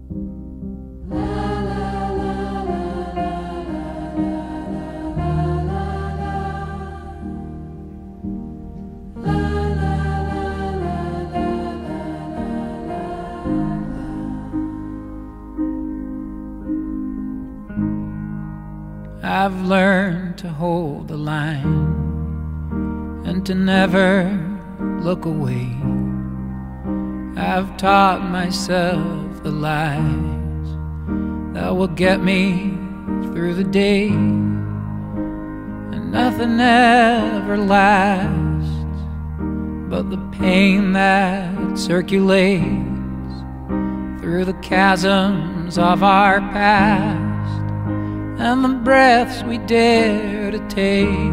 I've learned to hold the line and to never look away. I've taught myself the lies that will get me through the day, and nothing ever lasts but the pain that circulates through the chasms of our past and the breaths we dare to take.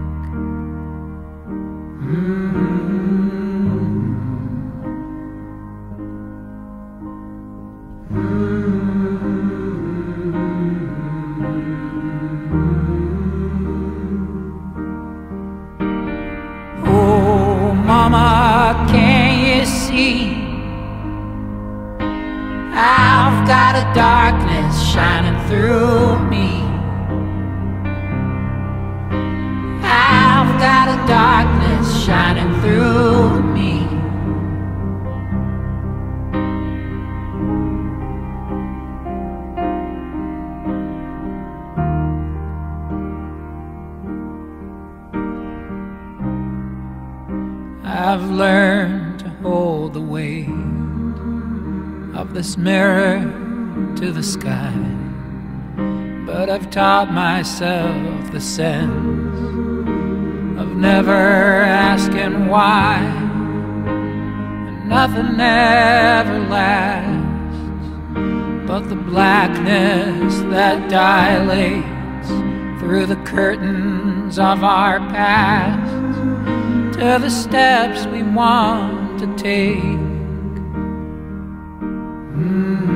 Oh, Mama, can you see? I've got a darkness shining through me. I've got a darkness shining through me. I've learned to hold the weight of this mirror to the sky, but I've taught myself the sense of never asking why, and nothing ever lasts but the blackness that dilates through the curtains of our past to the steps we want to take.